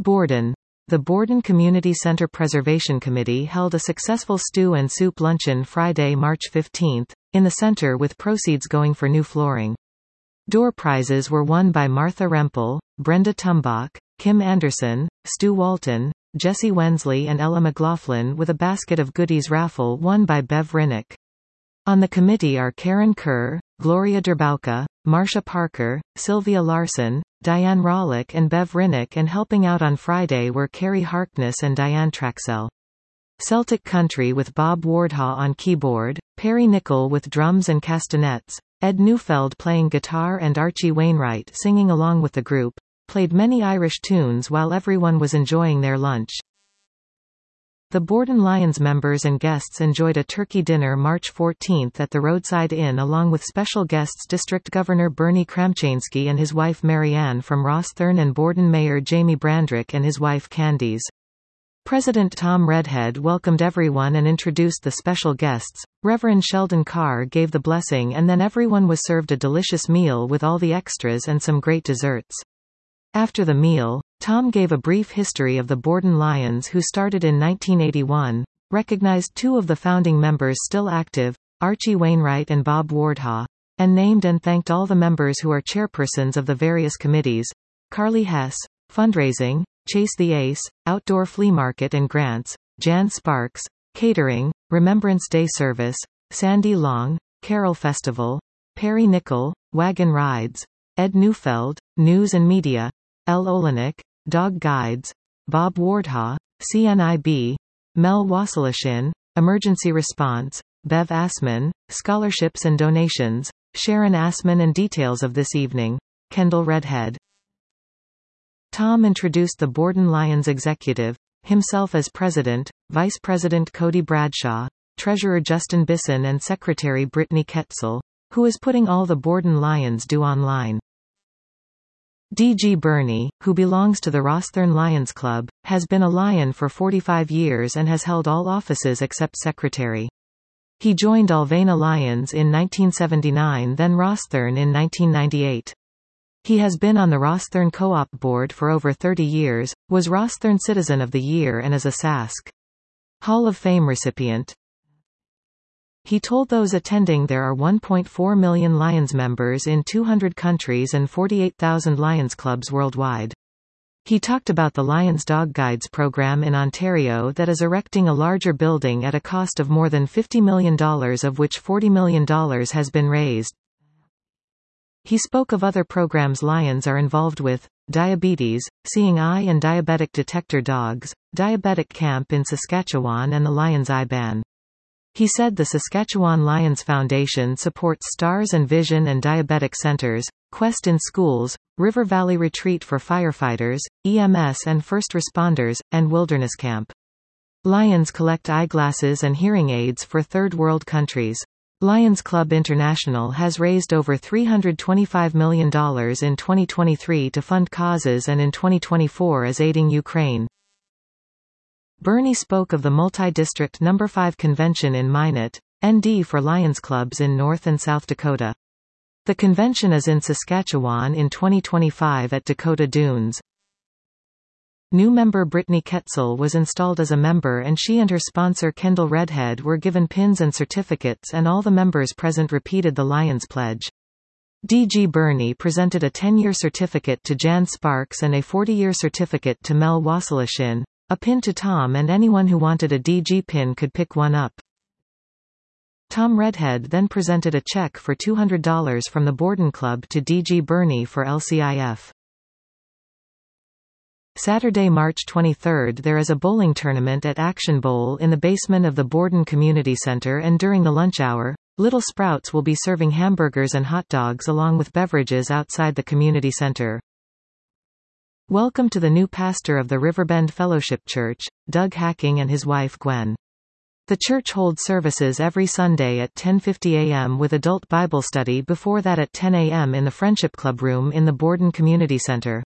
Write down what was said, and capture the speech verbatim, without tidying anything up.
Borden. The Borden Community Center Preservation Committee held a successful stew and soup luncheon Friday, March fifteenth, in the center with proceeds going for new flooring. Door prizes were won by Martha Rempel, Brenda Tumbach, Kim Anderson, Stu Walton, Jesse Wensley and Ella McLaughlin, with a basket of goodies raffle won by Bev Rinnick. On the committee are Karen Kerr, Gloria Derbauka, Marcia Parker, Sylvia Larson, Diane Rawlick and Bev Rinnick, and helping out on Friday were Carrie Harkness and Diane Traxell. Celtic Country with Bob Wardhaw on keyboard, Perry Nickel with drums and castanets, Ed Neufeld playing guitar and Archie Wainwright singing along with the group, played many Irish tunes while everyone was enjoying their lunch. The Borden Lions members and guests enjoyed a turkey dinner March fourteenth at the Roadside Inn along with special guests District Governor Bernie Kramchansky and his wife Marianne from Rosthern and Borden Mayor Jamie Brandrick and his wife Candice. President Tom Redhead welcomed everyone and introduced the special guests. Reverend Sheldon Carr gave the blessing, and then everyone was served a delicious meal with all the extras and some great desserts. After the meal, Tom gave a brief history of the Borden Lions, who started in nineteen eighty-one, recognized two of the founding members still active, Archie Wainwright and Bob Wardhaw, and named and thanked all the members who are chairpersons of the various committees: Carly Hess, Fundraising, Chase the Ace, Outdoor Flea Market and Grants, Jan Sparks, Catering, Remembrance Day Service, Sandy Long, Carol Festival, Perry Nickel, Wagon Rides, Ed Neufeld, News and Media, L. Olenek, Dog Guides, Bob Wardhaw, C N I B, Mel Wassilishin, Emergency Response, Bev Assman, Scholarships and Donations, Sharon Assman. And details of this evening, Kendall Redhead. Tom introduced the Borden Lions executive, himself as president, vice president Cody Bradshaw, treasurer Justin Bisson and secretary Brittany Ketzel, who is putting all the Borden Lions do online. D G Burney, who belongs to the Rosthern Lions Club, has been a Lion for forty-five years and has held all offices except secretary. He joined Alvena Lions in nineteen seventy-nine, then Rosthern in nineteen ninety-eight. He has been on the Rosthern Co-op board for over thirty years, was Rosthern Citizen of the Year and is a S A S C Hall of Fame recipient. He told those attending there are one point four million Lions members in two hundred countries and forty-eight thousand Lions clubs worldwide. He talked about the Lions Dog Guides program in Ontario that is erecting a larger building at a cost of more than fifty million dollars, of which forty million dollars has been raised. He spoke of other programs Lions are involved with: diabetes, Seeing Eye and diabetic detector dogs, Diabetic Camp in Saskatchewan and the Lions Eye Ban. He said the Saskatchewan Lions Foundation supports STARS and Vision and diabetic centers, Quest in schools, River Valley Retreat for firefighters, E M S and first responders, and Wilderness Camp. Lions collect eyeglasses and hearing aids for third world countries. Lions Club International has raised over three hundred twenty-five million dollars in twenty twenty-three to fund causes and in twenty twenty-four as aiding Ukraine. Burney spoke of the multi-district number five convention in Minot, N D for Lions clubs in North and South Dakota. The convention is in Saskatchewan in twenty twenty-five at Dakota Dunes. New member Brittany Ketzel was installed as a member, and she and her sponsor Kendall Redhead were given pins and certificates, and all the members present repeated the Lions pledge. D G Burney presented a ten-year certificate to Jan Sparks and a forty-year certificate to Mel Wassilishin, a pin to Tom, and anyone who wanted a D G pin could pick one up. Tom Redhead then presented a check for two hundred dollars from the Borden Club to D G Burney for L C I F. Saturday, March twenty-third, there is a bowling tournament at Action Bowl in the basement of the Borden Community Center, and during the lunch hour, Little Sprouts will be serving hamburgers and hot dogs along with beverages outside the community center. Welcome to the new pastor of the Riverbend Fellowship Church, Doug Hacking, and his wife Gwen. The church holds services every Sunday at ten fifty a m with adult Bible study before that at ten a m in the Friendship Club room in the Borden Community Center.